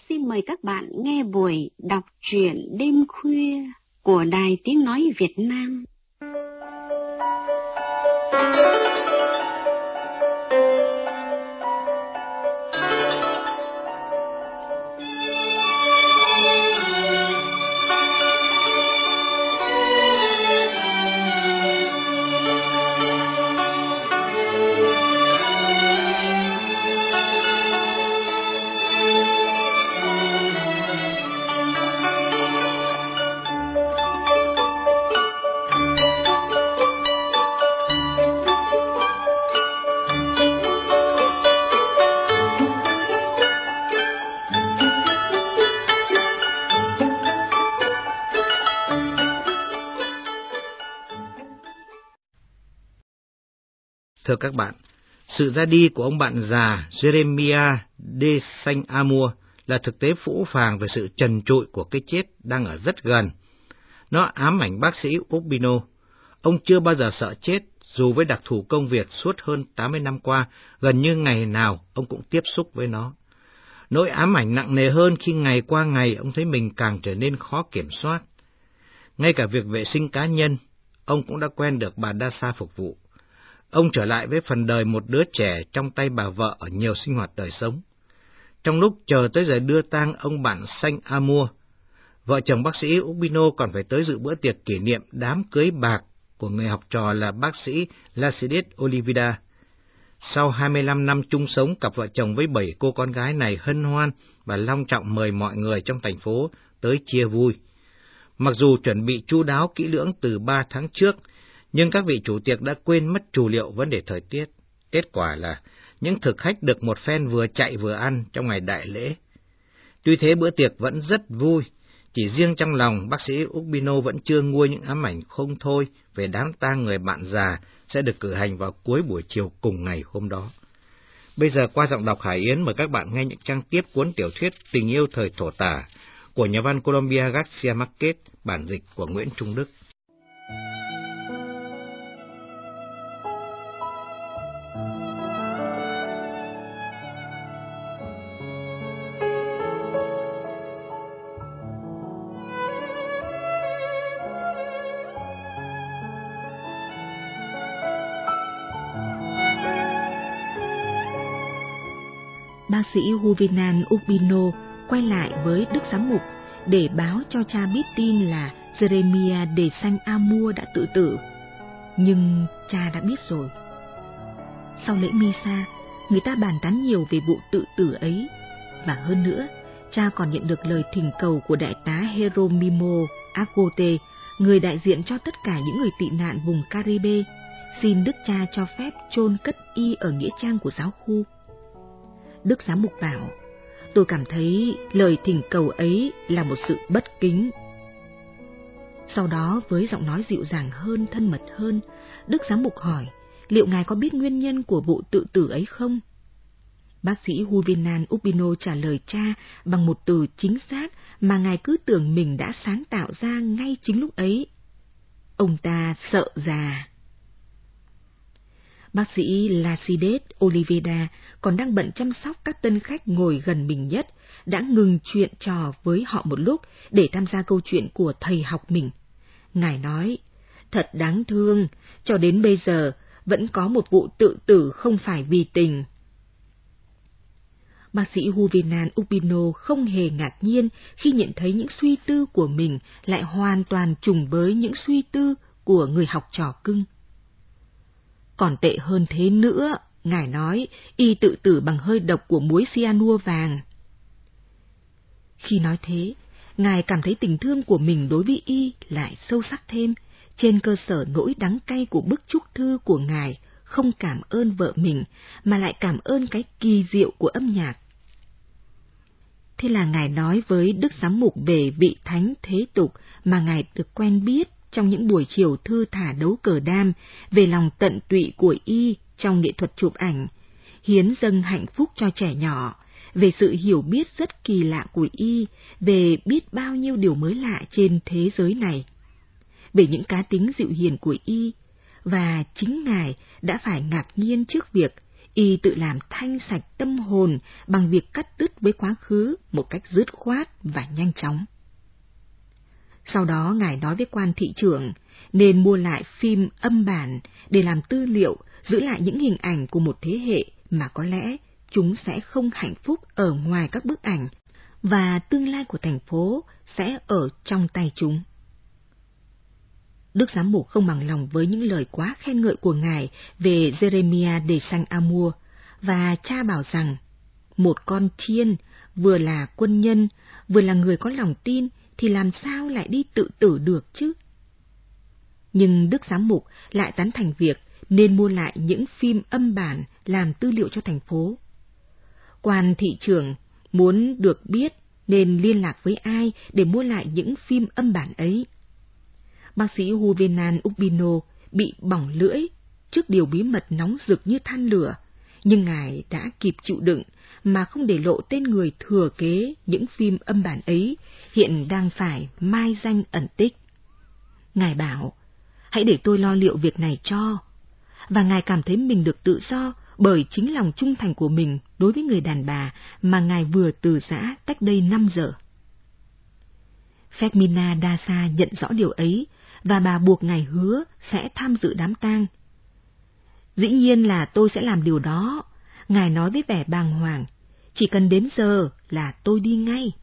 xin mời các bạn nghe buổi đọc truyện đêm khuya của Đài Tiếng Nói Việt Nam. Thưa các bạn, sự ra đi của ông bạn già Jeremiah de Saint-Amour là thực tế phũ phàng về sự trần trụi của cái chết đang ở rất gần. Nó ám ảnh bác sĩ Urbino. Ông chưa bao giờ sợ chết, dù với đặc thù công việc suốt hơn 80 năm qua, gần như ngày nào ông cũng tiếp xúc với nó. Nỗi ám ảnh nặng nề hơn khi ngày qua ngày ông thấy mình càng trở nên khó kiểm soát. Ngay cả việc vệ sinh cá nhân, ông cũng đã quen được bà Đa Sa phục vụ. Ông trở lại với phần đời một đứa trẻ trong tay bà vợ ở nhiều sinh hoạt đời sống. Trong lúc chờ tới giờ đưa tang ông bạn Saint-Amour, vợ chồng bác sĩ Urbino còn phải tới dự bữa tiệc kỷ niệm đám cưới bạc của người học trò là bác sĩ Lacides Olivida. Sau 25 năm chung sống, cặp vợ chồng với 7 cô con gái này hân hoan và long trọng mời mọi người trong thành phố tới chia vui. Mặc dù chuẩn bị chu đáo kỹ lưỡng từ 3 tháng trước, nhưng các vị chủ tiệc đã quên mất trù liệu vấn đề thời tiết. Kết quả là những thực khách được một phen vừa chạy vừa ăn trong ngày đại lễ. Tuy thế bữa tiệc vẫn rất vui, chỉ riêng trong lòng bác sĩ Urbino vẫn chưa nguôi những ám ảnh không thôi về đám tang người bạn già sẽ được cử hành vào cuối buổi chiều cùng ngày hôm đó. Bây giờ qua giọng đọc Hải Yến mời các bạn nghe những trang tiếp cuốn tiểu thuyết Tình yêu thời thổ tả của nhà văn Colombia Garcia Marquez, bản dịch của Nguyễn Trung Đức. Bác sĩ Juvenal Urbino quay lại với Đức Giám mục để báo cho cha biết tin là Jeremiah de Saint-Amour đã tự tử. Nhưng cha đã biết rồi. Sau lễ Misa, người ta bàn tán nhiều về vụ tự tử ấy. Và hơn nữa, cha còn nhận được lời thỉnh cầu của đại tá Jeronimo Agote, người đại diện cho tất cả những người tị nạn vùng Caribe, xin Đức cha cho phép chôn cất y ở nghĩa trang của giáo khu. Đức Giám mục bảo, tôi cảm thấy lời thỉnh cầu ấy là một sự bất kính. Sau đó với giọng nói dịu dàng hơn, thân mật hơn, Đức Giám mục hỏi liệu ngài có biết nguyên nhân của vụ tự tử ấy không? Bác sĩ Juvenal Urbino trả lời cha bằng một từ chính xác mà ngài cứ tưởng mình đã sáng tạo ra ngay chính lúc ấy. Ông ta sợ già. Bác sĩ Lacides Olivida còn đang bận chăm sóc các tân khách ngồi gần mình nhất, đã ngừng chuyện trò với họ một lúc để tham gia câu chuyện của thầy học mình. Ngài nói, thật đáng thương, cho đến bây giờ vẫn có một vụ tự tử không phải vì tình. Bác sĩ Juvenal Urbino không hề ngạc nhiên khi nhận thấy những suy tư của mình lại hoàn toàn trùng với những suy tư của người học trò cưng. Còn tệ hơn thế nữa, ngài nói, y tự tử bằng hơi độc của muối cyanua vàng. Khi nói thế, ngài cảm thấy tình thương của mình đối với y lại sâu sắc thêm, trên cơ sở nỗi đắng cay của bức chúc thư của ngài không cảm ơn vợ mình, mà lại cảm ơn cái kỳ diệu của âm nhạc. Thế là ngài nói với Đức Giám mục về vị thánh thế tục mà ngài được quen biết trong những buổi chiều thư thả đấu cờ đam, về lòng tận tụy của y trong nghệ thuật chụp ảnh, hiến dâng hạnh phúc cho trẻ nhỏ, về sự hiểu biết rất kỳ lạ của y, về biết bao nhiêu điều mới lạ trên thế giới này, về những cá tính dịu hiền của y, và chính ngài đã phải ngạc nhiên trước việc y tự làm thanh sạch tâm hồn bằng việc cắt đứt với quá khứ một cách dứt khoát và nhanh chóng. Sau đó Ngài nói với quan thị trưởng nên mua lại phim âm bản để làm tư liệu, giữ lại những hình ảnh của một thế hệ mà có lẽ chúng sẽ không hạnh phúc ở ngoài các bức ảnh, và tương lai của thành phố sẽ ở trong tay chúng. Đức giám mục không bằng lòng với những lời quá khen ngợi của Ngài về Jeremiah de Saint-Amour, và cha bảo rằng một con thiên vừa là quân nhân, vừa là người có lòng tin thì làm sao lại đi tự tử được chứ? Nhưng Đức giám mục lại tán thành việc nên mua lại những phim âm bản làm tư liệu cho thành phố. Quan thị trưởng muốn được biết nên liên lạc với ai để mua lại những phim âm bản ấy. Bác sĩ Juvenal Urbino bị bỏng lưỡi trước điều bí mật nóng rực như than lửa, nhưng Ngài đã kịp chịu đựng mà không để lộ tên người thừa kế những phim âm bản ấy, hiện đang phải mai danh ẩn tích. Ngài bảo, hãy để tôi lo liệu việc này cho. Và Ngài cảm thấy mình được tự do bởi chính lòng trung thành của mình đối với người đàn bà mà Ngài vừa từ giã cách đây 5 giờ. Fermina Daza nhận rõ điều ấy, và bà buộc Ngài hứa sẽ tham dự đám tang. Dĩ nhiên là tôi sẽ làm điều đó, Ngài nói với vẻ bàng hoàng, chỉ cần đến giờ là tôi đi ngay.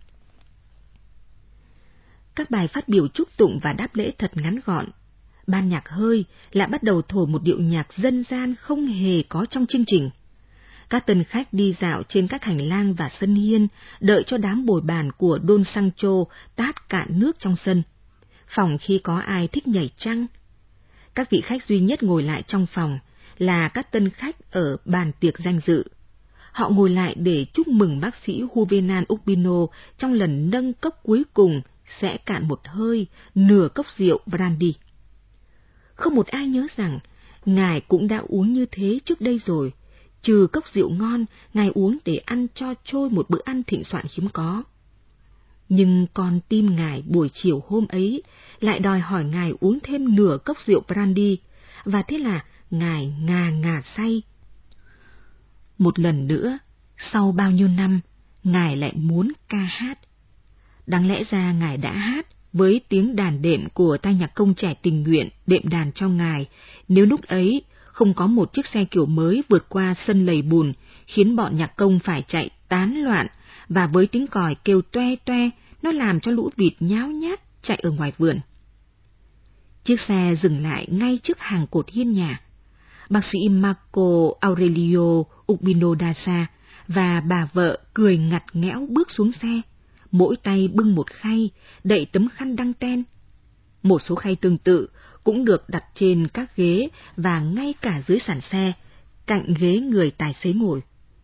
Các bài phát biểu chúc tụng và đáp lễ thật ngắn gọn. Ban nhạc hơi lại bắt đầu thổi một điệu nhạc dân gian không hề có trong chương trình. Các tân khách đi dạo trên các hành lang và sân hiên, đợi cho đám bồi bàn của Don Sancho tát cạn nước trong sân. Phòng khi có ai thích nhảy trăng. Các vị khách duy nhất ngồi lại trong phòng là các tân khách ở bàn tiệc danh dự. Họ ngồi lại để chúc mừng bác sĩ Juvenal Urbino trong lần nâng cốc cuối cùng sẽ cạn một hơi nửa cốc rượu brandy. Không một ai nhớ rằng Ngài cũng đã uống như thế trước đây rồi, trừ cốc rượu ngon Ngài uống để ăn cho trôi một bữa ăn thịnh soạn hiếm có. Nhưng con tim Ngài buổi chiều hôm ấy lại đòi hỏi Ngài uống thêm nửa cốc rượu brandy, và thế là Ngài ngà ngà say. Một lần nữa, sau bao nhiêu năm, Ngài lại muốn ca hát. Đáng lẽ ra Ngài đã hát với tiếng đàn đệm của tay nhạc công trẻ tình nguyện đệm đàn cho Ngài, nếu lúc ấy không có một chiếc xe kiểu mới vượt qua sân lầy bùn, khiến bọn nhạc công phải chạy tán loạn, và với tiếng còi kêu toe toe, nó làm cho lũ vịt nháo nhác chạy ở ngoài vườn. Chiếc xe dừng lại ngay trước hàng cột hiên nhà. Bác sĩ Marco Aurelio Urbino Daza và bà vợ cười ngặt nghẽo bước xuống xe, mỗi tay bưng một khay, đậy tấm khăn đăng ten. Một số khay tương tự cũng được đặt trên các ghế và ngay cả dưới sàn xe, cạnh ghế người tài xế ngồi.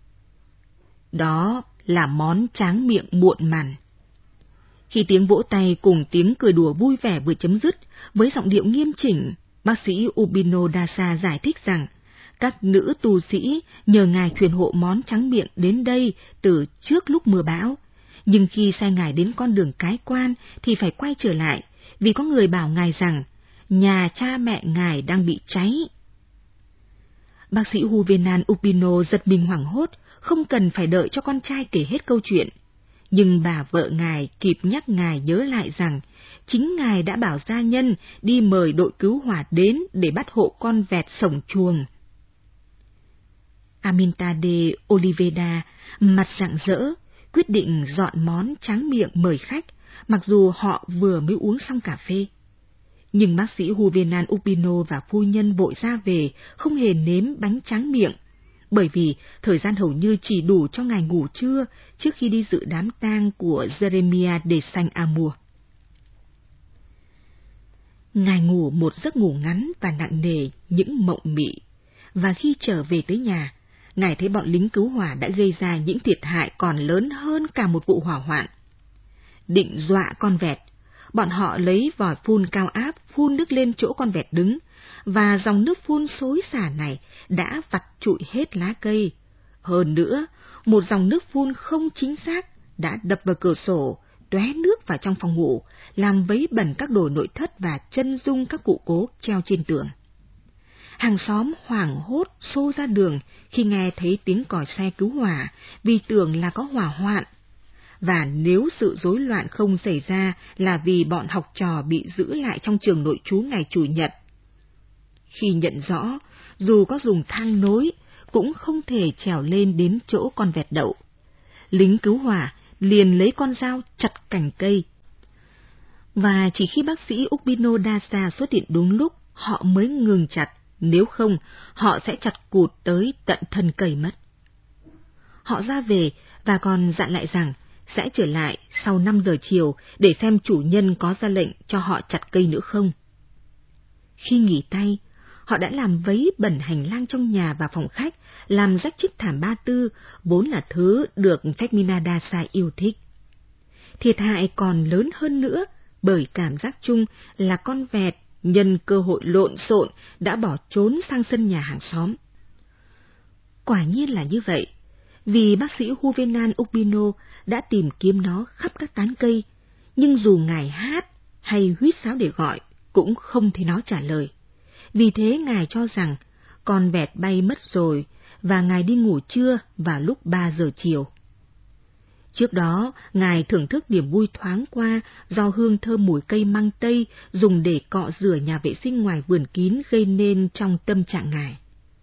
Đó là món tráng miệng muộn màn. Khi tiếng vỗ tay cùng tiếng cười đùa vui vẻ vừa chấm dứt, với giọng điệu nghiêm chỉnh, bác sĩ Urbino Daza giải thích rằng các nữ tu sĩ nhờ Ngài truyền hộ món tráng miệng đến đây từ trước lúc mưa bão, nhưng khi sai Ngài đến con đường cái quan thì phải quay trở lại, vì có người bảo Ngài rằng nhà cha mẹ Ngài đang bị cháy. Bác sĩ Juvenal Urbino giật mình hoảng hốt, không cần phải đợi cho con trai kể hết câu chuyện. Nhưng bà vợ Ngài kịp nhắc Ngài nhớ lại rằng chính Ngài đã bảo gia nhân đi mời đội cứu hỏa đến để bắt hộ con vẹt sổng chuồng. Aminta de Oliveda mặt rạng rỡ, quyết định dọn món tráng miệng mời khách, mặc dù họ vừa mới uống xong cà phê. Nhưng bác sĩ Juvenal Urbino và phu nhân vội ra về, không hề nếm bánh tráng miệng, bởi vì thời gian hầu như chỉ đủ cho Ngài ngủ trưa trước khi đi dự đám tang của Jeremiah de Saint-Amour. Ngài ngủ một giấc ngủ ngắn và nặng nề những mộng mị, và khi trở về tới nhà, Ngài thấy bọn lính cứu hỏa đã gây ra những thiệt hại còn lớn hơn cả một vụ hỏa hoạn. Định dọa con vẹt, bọn họ lấy vòi phun cao áp phun nước lên chỗ con vẹt đứng, và dòng nước phun xối xả này đã vặt trụi hết lá cây. Hơn nữa, một dòng nước phun không chính xác đã đập vào cửa sổ, tóe nước vào trong phòng ngủ, làm vấy bẩn các đồ nội thất và chân dung các cụ cố treo trên tường. Hàng xóm hoảng hốt xô ra đường khi nghe thấy tiếng còi xe cứu hỏa vì tưởng là có hỏa hoạn. Và nếu sự rối loạn không xảy ra là vì bọn học trò bị giữ lại trong trường nội trú ngày Chủ nhật. Khi nhận rõ, dù có dùng thang nối, cũng không thể trèo lên đến chỗ con vẹt đậu. Lính cứu hỏa liền lấy con dao chặt cành cây. Và chỉ khi bác sĩ Urbino Dasa xuất hiện đúng lúc, họ mới ngừng chặt, nếu không, họ sẽ chặt cụt tới tận thân cây mất. Họ ra về và còn dặn lại rằng sẽ trở lại sau 5 giờ chiều để xem chủ nhân có ra lệnh cho họ chặt cây nữa không. Khi nghỉ tay, họ đã làm vấy bẩn hành lang trong nhà và phòng khách, làm rách chiếc thảm ba tư, vốn là thứ được Fermina Dasa yêu thích. Thiệt hại còn lớn hơn nữa, bởi cảm giác chung là con vẹt nhân cơ hội lộn xộn đã bỏ trốn sang sân nhà hàng xóm. Quả nhiên là như vậy, vì bác sĩ Juvenal Urbino đã tìm kiếm nó khắp các tán cây, nhưng dù ngài hát hay huýt sáo để gọi, cũng không thấy nó trả lời. Vì thế ngài cho rằng con vẹt bay mất rồi, và ngài đi ngủ trưa vào lúc 3 giờ chiều. Trước đó, ngài thưởng thức niềm vui thoáng qua do hương thơm mùi cây măng tây dùng để cọ rửa nhà vệ sinh ngoài vườn kín gây nên trong tâm trạng ngài.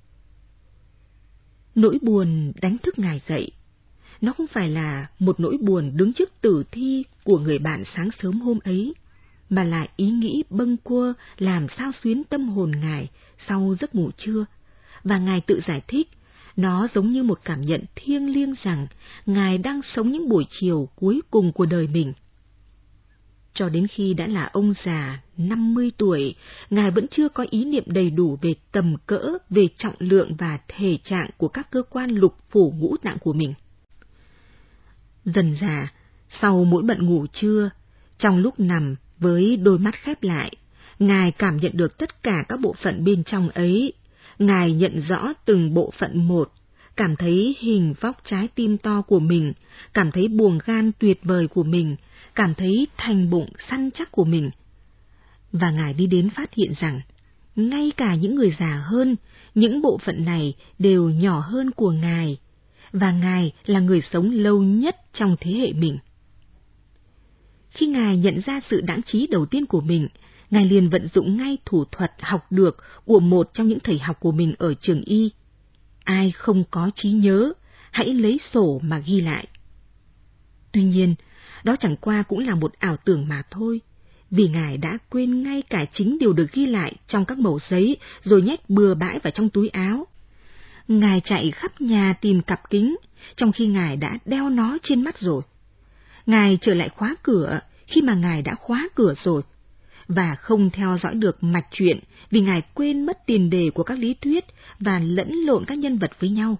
Nỗi buồn đánh thức ngài dậy. Nó không phải là một nỗi buồn đứng trước tử thi của người bạn sáng sớm hôm ấy, mà là ý nghĩ bâng quơ làm xao xuyến tâm hồn ngài sau giấc ngủ trưa, và ngài tự giải thích, nó giống như một cảm nhận thiêng liêng rằng ngài đang sống những buổi chiều cuối cùng của đời mình. Cho đến khi đã là ông già 50 tuổi, ngài vẫn chưa có ý niệm đầy đủ về tầm cỡ, về trọng lượng và thể trạng của các cơ quan lục phủ ngũ tạng của mình. Dần dà, sau mỗi bận ngủ trưa, trong lúc nằm với đôi mắt khép lại, ngài cảm nhận được tất cả các bộ phận bên trong ấy. Ngài nhận rõ từng bộ phận một, cảm thấy hình vóc trái tim to của mình, cảm thấy buồng gan tuyệt vời của mình, cảm thấy thành bụng săn chắc của mình. Và ngài đi đến phát hiện rằng, ngay cả những người già hơn, những bộ phận này đều nhỏ hơn của ngài, và ngài là người sống lâu nhất trong thế hệ mình. Khi ngài nhận ra sự đáng trí đầu tiên của mình, ngài liền vận dụng ngay thủ thuật học được của một trong những thầy học của mình ở trường y. Ai không có trí nhớ, hãy lấy sổ mà ghi lại. Tuy nhiên, đó chẳng qua cũng là một ảo tưởng mà thôi, vì ngài đã quên ngay cả chính điều được ghi lại trong các mẩu giấy rồi nhét bừa bãi vào trong túi áo. Ngài chạy khắp nhà tìm cặp kính, trong khi ngài đã đeo nó trên mắt rồi. Ngài trở lại khóa cửa khi mà ngài đã khóa cửa rồi, và không theo dõi được mạch truyện vì ngài quên mất tiền đề của các lý thuyết và lẫn lộn các nhân vật với nhau.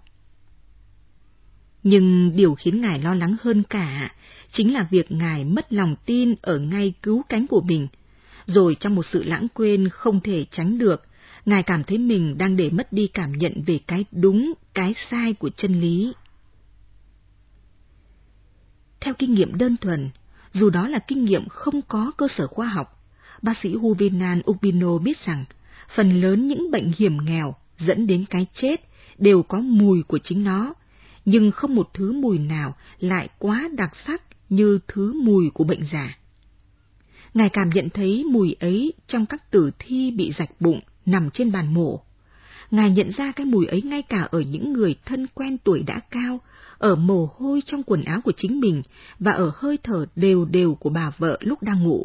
Nhưng điều khiến ngài lo lắng hơn cả chính là việc ngài mất lòng tin ở ngay cứu cánh của mình, rồi trong một sự lãng quên không thể tránh được, ngài cảm thấy mình đang để mất đi cảm nhận về cái đúng, cái sai của chân lý. Theo kinh nghiệm đơn thuần, dù đó là kinh nghiệm không có cơ sở khoa học, bác sĩ Juvenal Urbino biết rằng phần lớn những bệnh hiểm nghèo dẫn đến cái chết đều có mùi của chính nó, nhưng không một thứ mùi nào lại quá đặc sắc như thứ mùi của bệnh già. Ngài cảm nhận thấy mùi ấy trong các tử thi bị rạch bụng nằm trên bàn mổ. Ngài nhận ra cái mùi ấy ngay cả ở những người thân quen tuổi đã cao, ở mồ hôi trong quần áo của chính mình và ở hơi thở đều đều của bà vợ lúc đang ngủ.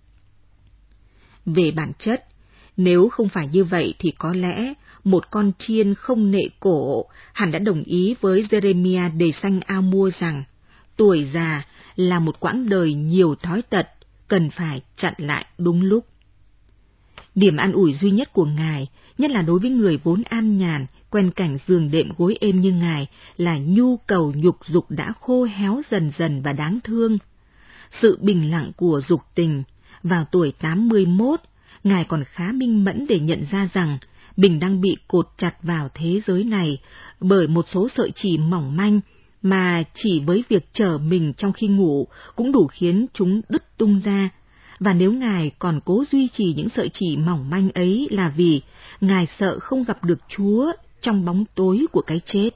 Về bản chất, nếu không phải như vậy thì có lẽ một con chiên không nệ cổ hẳn đã đồng ý với Jeremiah de Saint-Amour rằng tuổi già là một quãng đời nhiều thói tật, cần phải chặn lại đúng lúc. Điểm an ủi duy nhất của ngài, nhất là đối với người vốn an nhàn, quen cảnh giường đệm gối êm như ngài, là nhu cầu nhục dục đã khô héo dần dần và đáng thương. Sự bình lặng của dục tình, vào tuổi 81, ngài còn khá minh mẫn để nhận ra rằng mình đang bị cột chặt vào thế giới này bởi một số sợi chỉ mỏng manh mà chỉ với việc trở mình trong khi ngủ cũng đủ khiến chúng đứt tung ra, và nếu ngài còn cố duy trì những sợi chỉ mỏng manh ấy là vì ngài sợ không gặp được Chúa trong bóng tối của cái chết.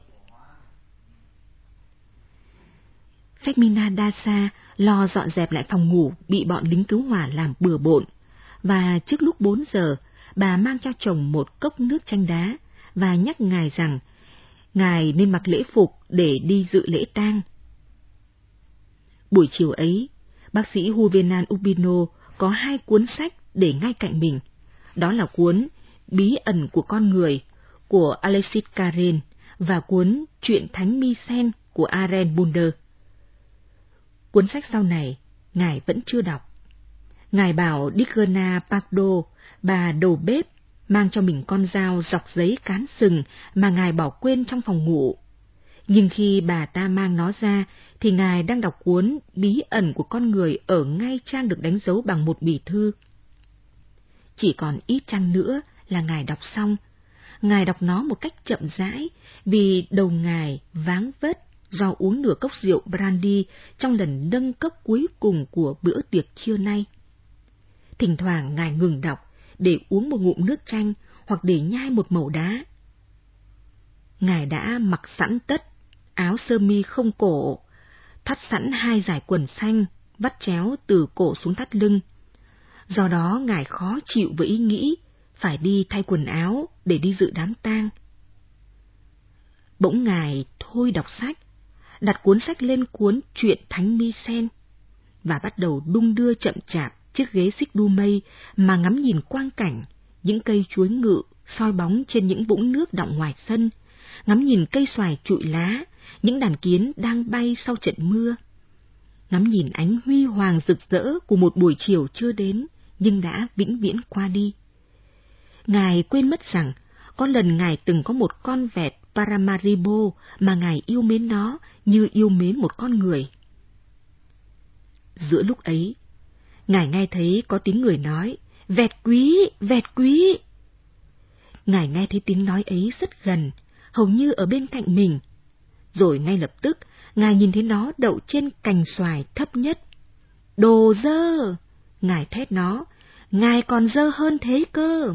Phekmina Dasa lo dọn dẹp lại phòng ngủ bị bọn lính cứu hỏa làm bừa bộn, và trước lúc 4 giờ, bà mang cho chồng một cốc nước chanh đá và nhắc ngài rằng ngài nên mặc lễ phục để đi dự lễ tang. Buổi chiều ấy, bác sĩ Juvenal Urbino có 2 cuốn sách để ngay cạnh mình. Đó là cuốn Bí ẩn của con người của Alexis Carrel và cuốn Chuyện Thánh Mycen của Aren Bunder. Cuốn sách sau này, ngài vẫn chưa đọc. Ngài bảo Digerna Pardo, bà đầu bếp, mang cho mình con dao dọc giấy cán sừng mà ngài bỏ quên trong phòng ngủ. Nhưng khi bà ta mang nó ra, thì ngài đang đọc cuốn Bí ẩn của con người ở ngay trang được đánh dấu bằng một bì thư. Chỉ còn ít trang nữa là ngài đọc xong. Ngài đọc nó một cách chậm rãi, vì đầu ngài váng vất do uống nửa cốc rượu brandy trong lần nâng cốc cuối cùng của bữa tiệc trưa nay. Thỉnh thoảng ngài ngừng đọc để uống một ngụm nước chanh hoặc để nhai một mẩu đá. Ngài đã mặc sẵn tất, áo sơ mi không cổ, thắt sẵn 2 dải quần xanh, vắt chéo từ cổ xuống thắt lưng. Do đó ngài khó chịu với ý nghĩ phải đi thay quần áo để đi dự đám tang. Bỗng ngài thôi đọc sách, đặt cuốn sách lên cuốn Chuyện Thánh Mycen và bắt đầu đung đưa chậm chạp chiếc ghế xích đu mây mà ngắm nhìn quang cảnh, những cây chuối ngự soi bóng trên những vũng nước đọng ngoài sân, ngắm nhìn cây xoài trụi lá, những đàn kiến đang bay sau trận mưa, ngắm nhìn ánh huy hoàng rực rỡ của một buổi chiều chưa đến nhưng đã vĩnh viễn qua đi. Ngài quên mất rằng có lần ngài từng có một con vẹt Paramaribo mà ngài yêu mến nó như yêu mến một con người. Giữa lúc ấy, ngài nghe thấy có tiếng người nói, "Vẹt quý, vẹt quý." Ngài nghe thấy tiếng nói ấy rất gần, hầu như ở bên cạnh mình. Rồi ngay lập tức, ngài nhìn thấy nó đậu trên cành xoài thấp nhất. "Đồ dơ!" Ngài thét nó, "Ngài còn dơ hơn thế cơ!"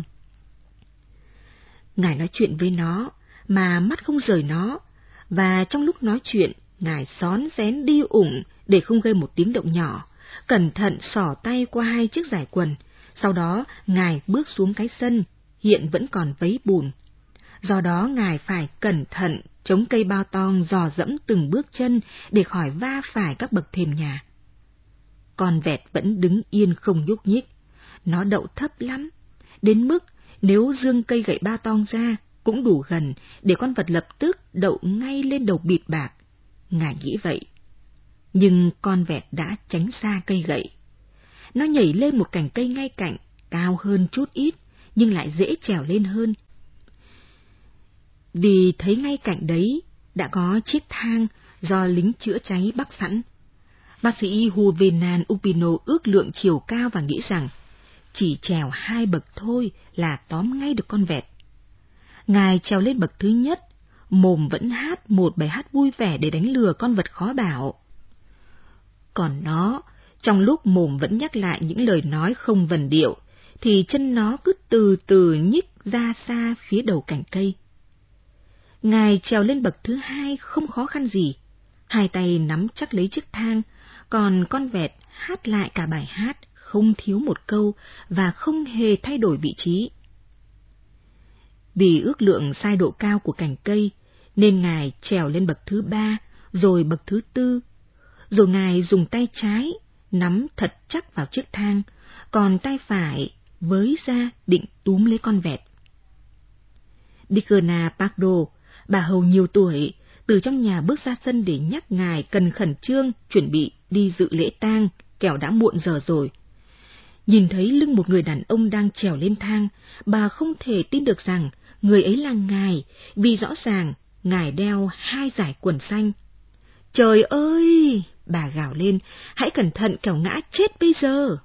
Ngài nói chuyện với nó, mà mắt không rời nó, và trong lúc nói chuyện, ngài xón xén đi ủng để không gây một tiếng động nhỏ, cẩn thận xỏ tay qua 2 chiếc dải quần, sau đó ngài bước xuống cái sân, hiện vẫn còn vấy bùn. Do đó ngài phải cẩn thận chống cây bao tong dò dẫm từng bước chân để khỏi va phải các bậc thềm nhà. Con vẹt vẫn đứng yên không nhúc nhích, nó đậu thấp lắm, đến mức nếu giương cây gậy ba tong ra cũng đủ gần để con vật lập tức đậu ngay lên đầu bịt bạc. Ngài nghĩ vậy. Nhưng con vẹt đã tránh xa cây gậy. Nó nhảy lên một cành cây ngay cạnh, cao hơn chút ít, nhưng lại dễ trèo lên hơn. Vì thấy ngay cạnh đấy đã có chiếc thang do lính chữa cháy bắc sẵn. Bác sĩ Juvenal Urbino ước lượng chiều cao và nghĩ rằng chỉ trèo 2 bậc thôi là tóm ngay được con vẹt. Ngài trèo lên bậc thứ nhất, mồm vẫn hát một bài hát vui vẻ để đánh lừa con vật khó bảo. Còn nó, trong lúc mồm vẫn nhắc lại những lời nói không vần điệu, thì chân nó cứ từ từ nhích ra xa phía đầu cành cây. Ngài trèo lên bậc thứ 2 không khó khăn gì, 2 tay nắm chắc lấy chiếc thang, còn con vẹt hát lại cả bài hát, không thiếu một câu và không hề thay đổi vị trí. Vì ước lượng sai độ cao của cành cây, nên ngài trèo lên bậc thứ 3, rồi bậc thứ 4, rồi ngài dùng tay trái nắm thật chắc vào chiếc thang, còn tay phải với ra định túm lấy con vẹt. Digerna Pardo, bà hầu nhiều tuổi, từ trong nhà bước ra sân để nhắc ngài cần khẩn trương chuẩn bị đi dự lễ tang, kẻo đã muộn giờ rồi. Nhìn thấy lưng một người đàn ông đang trèo lên thang, bà không thể tin được rằng người ấy là ngài, vì rõ ràng ngài đeo 2 dải quần xanh. "Trời ơi!" bà gào lên, "hãy cẩn thận kẻo ngã chết bây giờ!"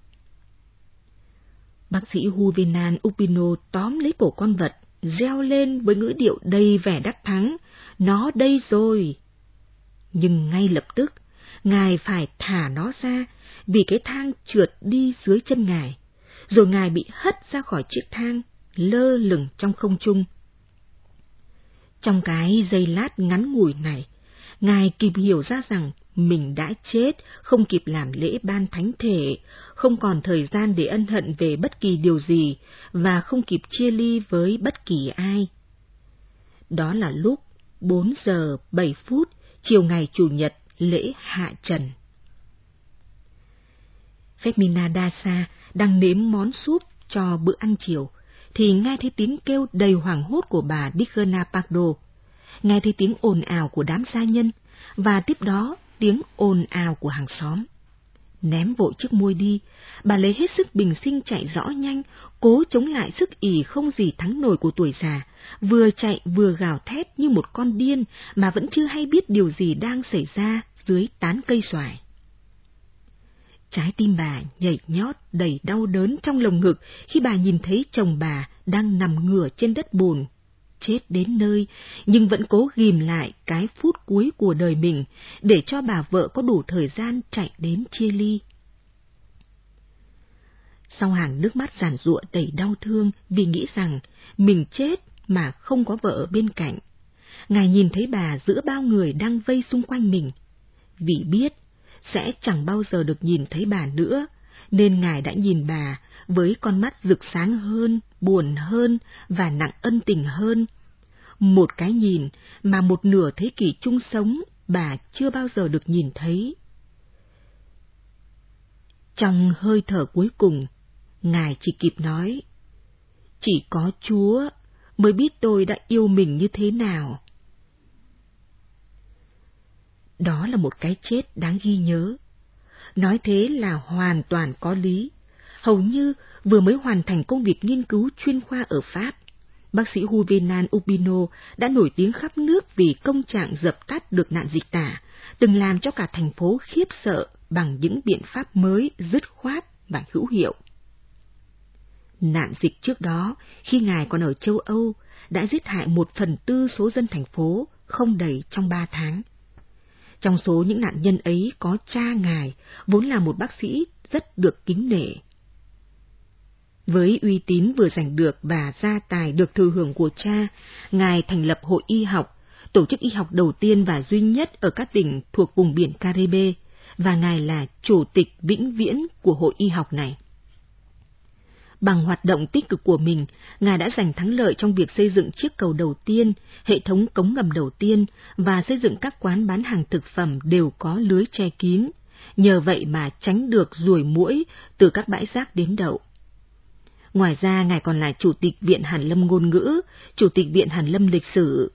Bác sĩ Juvenal Urbino tóm lấy cổ con vật, reo lên với ngữ điệu đầy vẻ đắc thắng, "Nó đây rồi!" Nhưng ngay lập tức, Ngài phải thả nó ra vì cái thang trượt đi dưới chân Ngài, rồi Ngài bị hất ra khỏi chiếc thang, lơ lửng trong không trung. Trong cái giây lát ngắn ngủi này, Ngài kịp hiểu ra rằng mình đã chết, không kịp làm lễ ban thánh thể, không còn thời gian để ân hận về bất kỳ điều gì, và không kịp chia ly với bất kỳ ai. Đó là lúc 4 giờ 7 phút chiều ngày Chủ nhật lễ hạ trần. Femina Dasa đang nếm món súp cho bữa ăn chiều, thì nghe thấy tiếng kêu đầy hoảng hốt của bà Digna Pardo, nghe thấy tiếng ồn ào của đám gia nhân, và tiếp đó tiếng ồn ào của hàng xóm. Ném vội chiếc muôi đi, bà lấy hết sức bình sinh chạy rõ nhanh, cố chống lại sức ì không gì thắng nổi của tuổi già, vừa chạy vừa gào thét như một con điên mà vẫn chưa hay biết điều gì đang xảy ra dưới tán cây xoài. Trái tim bà nhảy nhót đầy đau đớn trong lồng ngực khi bà nhìn thấy chồng bà đang nằm ngửa trên đất bùn, chết đến nơi, nhưng vẫn cố ghìm lại cái phút cuối của đời mình để cho bà vợ có đủ thời gian chạy đến chia ly. Sau hàng nước mắt giàn giụa đầy đau thương vì nghĩ rằng mình chết mà không có vợ ở bên cạnh, Ngài nhìn thấy bà giữa bao người đang vây xung quanh mình. Vì biết sẽ chẳng bao giờ được nhìn thấy bà nữa, nên Ngài đã nhìn bà với con mắt rực sáng hơn, buồn hơn và nặng ân tình hơn. Một cái nhìn mà một nửa thế kỷ chung sống bà chưa bao giờ được nhìn thấy. Trong hơi thở cuối cùng, Ngài chỉ kịp nói, chỉ có Chúa mới biết tôi đã yêu mình như thế nào. Đó là một cái chết đáng ghi nhớ. Nói thế là hoàn toàn có lý. Hầu như vừa mới hoàn thành công việc nghiên cứu chuyên khoa ở Pháp, bác sĩ Juvenal Urbino đã nổi tiếng khắp nước vì công trạng dập tắt được nạn dịch tả, từng làm cho cả thành phố khiếp sợ bằng những biện pháp mới, dứt khoát và hữu hiệu. Nạn dịch trước đó, khi Ngài còn ở châu Âu, đã giết hại 1/4 số dân thành phố, không đầy trong 3 tháng. Trong số những nạn nhân ấy có cha Ngài, vốn là một bác sĩ rất được kính nể. Với uy tín vừa giành được và gia tài được thừa hưởng của cha, Ngài thành lập Hội Y học, tổ chức y học đầu tiên và duy nhất ở các tỉnh thuộc vùng biển Caribe, và Ngài là chủ tịch vĩnh viễn của Hội Y học này. Bằng hoạt động tích cực của mình, Ngài đã giành thắng lợi trong việc xây dựng chiếc cầu đầu tiên, hệ thống cống ngầm đầu tiên và xây dựng các quán bán hàng thực phẩm đều có lưới che kín, nhờ vậy mà tránh được ruồi muỗi từ các bãi rác đến đậu. Ngoài ra, Ngài còn là Chủ tịch Viện Hàn lâm Ngôn ngữ, Chủ tịch Viện Hàn lâm Lịch sử.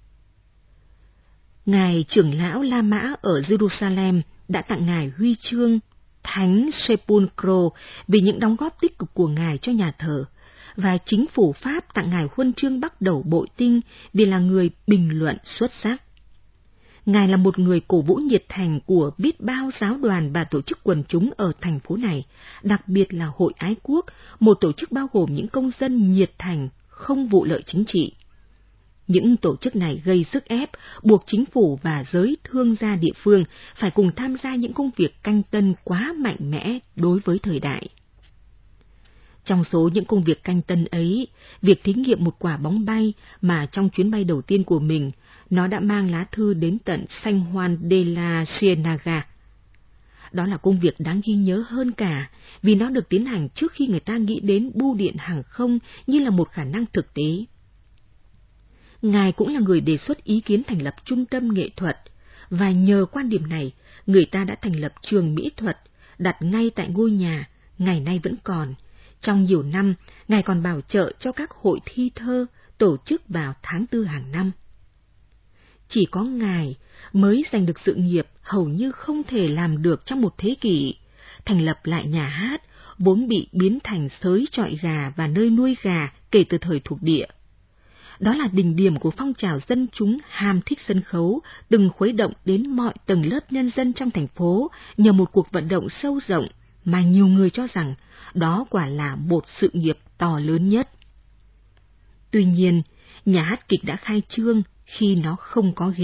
Ngài trưởng lão La Mã ở Jerusalem đã tặng Ngài huy chương Thánh Sepulcro vì những đóng góp tích cực của Ngài cho nhà thờ, và chính phủ Pháp tặng Ngài huân chương Bắc Đầu Bội Tinh vì là người bình luận xuất sắc. Ngài là một người cổ vũ nhiệt thành của biết bao giáo đoàn và tổ chức quần chúng ở thành phố này, đặc biệt là Hội Ái Quốc, một tổ chức bao gồm những công dân nhiệt thành, không vụ lợi chính trị. Những tổ chức này gây sức ép, buộc chính phủ và giới thương gia địa phương phải cùng tham gia những công việc canh tân quá mạnh mẽ đối với thời đại. Trong số những công việc canh tân ấy, việc thí nghiệm một quả bóng bay mà trong chuyến bay đầu tiên của mình, nó đã mang lá thư đến tận San Juan de la Ciénaga. Đó là công việc đáng ghi nhớ hơn cả, vì nó được tiến hành trước khi người ta nghĩ đến bưu điện hàng không như là một khả năng thực tế. Ngài cũng là người đề xuất ý kiến thành lập trung tâm nghệ thuật, và nhờ quan điểm này, người ta đã thành lập trường mỹ thuật, đặt ngay tại ngôi nhà, ngày nay vẫn còn. Trong nhiều năm, Ngài còn bảo trợ cho các hội thi thơ tổ chức vào tháng 4 hàng năm. Chỉ có Ngài mới giành được sự nghiệp hầu như không thể làm được trong một thế kỷ, thành lập lại nhà hát, vốn bị biến thành xới chọi gà và nơi nuôi gà kể từ thời thuộc địa. Đó là đỉnh điểm của phong trào dân chúng ham thích sân khấu, từng khuấy động đến mọi tầng lớp nhân dân trong thành phố nhờ một cuộc vận động sâu rộng mà nhiều người cho rằng đó quả là một sự nghiệp to lớn nhất. Tuy nhiên, nhà hát kịch đã khai trương khi nó không có ghế,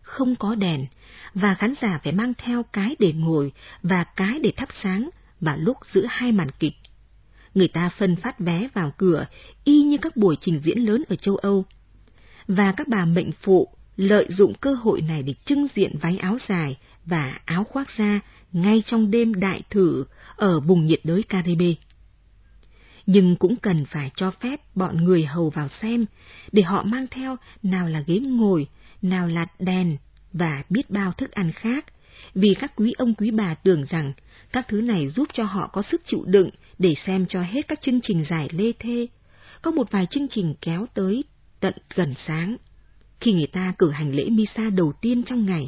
không có đèn, và khán giả phải mang theo cái để ngồi và cái để thắp sáng vào lúc giữa hai màn kịch. Người ta phân phát vé vào cửa y như các buổi trình diễn lớn ở châu Âu. Và các bà mệnh phụ lợi dụng cơ hội này để trưng diện váy áo dài và áo khoác da ngay trong đêm đại thử ở vùng nhiệt đới Caribe. Nhưng cũng cần phải cho phép bọn người hầu vào xem, để họ mang theo nào là ghế ngồi, nào là đèn và biết bao thức ăn khác, vì các quý ông quý bà tưởng rằng các thứ này giúp cho họ có sức chịu đựng để xem cho hết các chương trình dài lê thê. Có một vài chương trình kéo tới tận gần sáng, khi người ta cử hành lễ Misa đầu tiên trong ngày.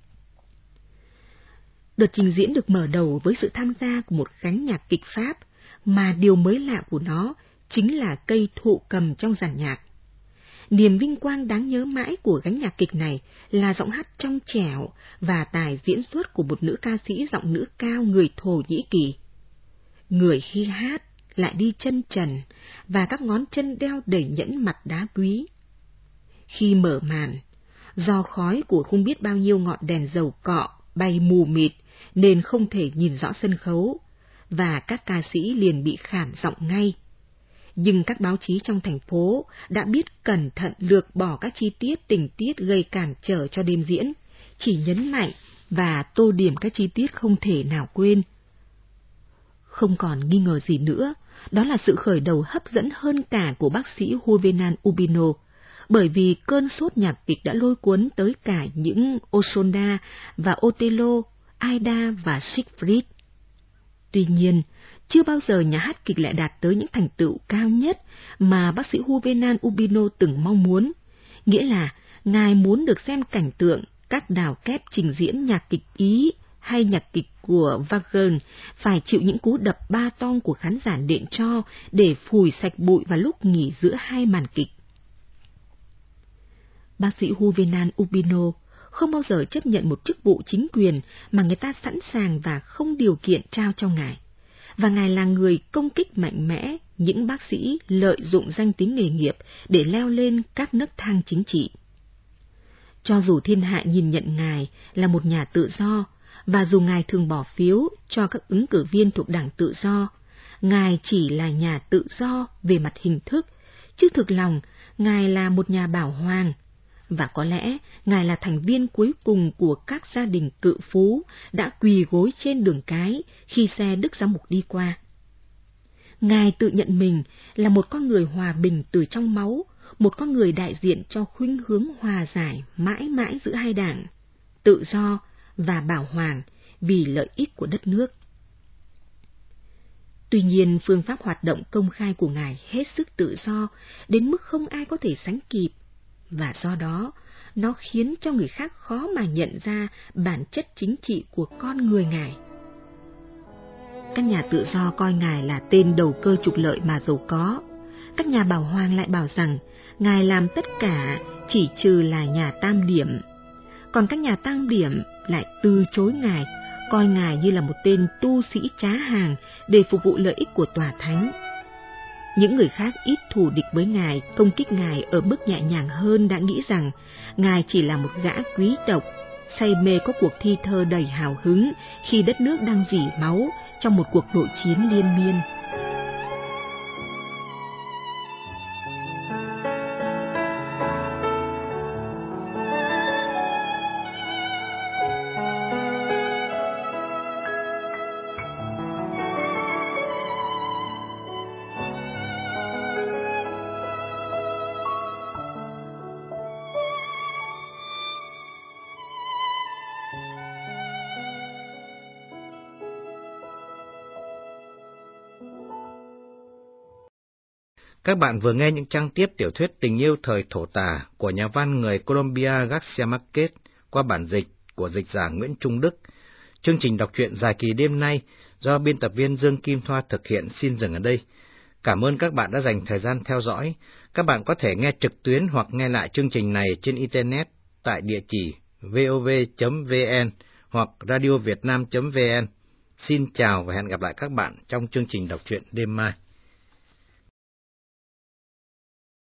Đợt trình diễn được mở đầu với sự tham gia của một gánh nhạc kịch Pháp, mà điều mới lạ của nó chính là cây thụ cầm trong dàn nhạc. Niềm vinh quang đáng nhớ mãi của gánh nhạc kịch này là giọng hát trong trẻo và tài diễn xuất của một nữ ca sĩ giọng nữ cao người Thổ Nhĩ Kỳ. Người khi hát lại đi chân trần và các ngón chân đeo đầy nhẫn mặt đá quý. Khi mở màn, do khói của không biết bao nhiêu ngọn đèn dầu cọ bay mù mịt nên không thể nhìn rõ sân khấu, và các ca sĩ liền bị khản giọng ngay. Nhưng các báo chí trong thành phố đã biết cẩn thận lược bỏ các chi tiết tình tiết gây cản trở cho đêm diễn, chỉ nhấn mạnh và tô điểm các chi tiết không thể nào quên. Không còn nghi ngờ gì nữa, đó là sự khởi đầu hấp dẫn hơn cả của bác sĩ Juvenal Urbino, bởi vì cơn sốt nhạc kịch đã lôi cuốn tới cả những Osonda và Otello, Aida và Siegfried. Tuy nhiên, chưa bao giờ nhà hát kịch lại đạt tới những thành tựu cao nhất mà bác sĩ Juvenal Urbino từng mong muốn, nghĩa là ngài muốn được xem cảnh tượng các đào kép trình diễn nhạc kịch Ý hay nhạc kịch của Wagner phải chịu những cú đập ba tong của khán giả nện tro để phủi sạch bụi vào lúc nghỉ giữa hai màn kịch. Bác sĩ Juvenal Urbino không bao giờ chấp nhận một chức vụ chính quyền mà người ta sẵn sàng và không điều kiện trao cho ngài, và ngài là người công kích mạnh mẽ những bác sĩ lợi dụng danh tiếng nghề nghiệp để leo lên các nấc thang chính trị. Cho dù thiên hạ nhìn nhận ngài là một nhà tự do, và dù ngài thường bỏ phiếu cho các ứng cử viên thuộc đảng tự do, ngài chỉ là nhà tự do về mặt hình thức, chứ thực lòng ngài là một nhà bảo hoàng, và có lẽ ngài là thành viên cuối cùng của các gia đình cự phú đã quỳ gối trên đường cái khi xe Đức Giám mục đi qua. Ngài tự nhận mình là một con người hòa bình từ trong máu, một con người đại diện cho khuynh hướng hòa giải mãi mãi giữa hai đảng, tự do và bảo hoàng vì lợi ích của đất nước. Tuy nhiên, phương pháp hoạt động công khai của ngài hết sức tự do đến mức không ai có thể sánh kịp, và do đó nó khiến cho người khác khó mà nhận ra bản chất chính trị của con người ngài. Các nhà tự do coi ngài là tên đầu cơ trục lợi mà giàu có. Các nhà bảo hoàng lại bảo rằng ngài làm tất cả chỉ trừ là nhà tam điểm. Còn các nhà tam điểm lại từ chối ngài, coi ngài như là một tên tu sĩ trá hàng để phục vụ lợi ích của tòa thánh. Những người khác ít thù địch với ngài, công kích ngài ở mức nhẹ nhàng hơn đã nghĩ rằng ngài chỉ là một gã quý tộc, say mê có cuộc thi thơ đầy hào hứng khi đất nước đang rỉ máu trong một cuộc nội chiến liên miên. Các bạn vừa nghe những trang tiếp tiểu thuyết Tình yêu thời thổ tả của nhà văn người Colombia Garcia Marquez qua bản dịch của dịch giả Nguyễn Trung Đức. Chương trình đọc truyện dài kỳ đêm nay do biên tập viên Dương Kim Thoa thực hiện xin dừng ở đây. Cảm ơn các bạn đã dành thời gian theo dõi. Các bạn có thể nghe trực tuyến hoặc nghe lại chương trình này trên Internet tại địa chỉ vov.vn hoặc radiovietnam.vn. Xin chào và hẹn gặp lại các bạn trong chương trình đọc truyện đêm mai.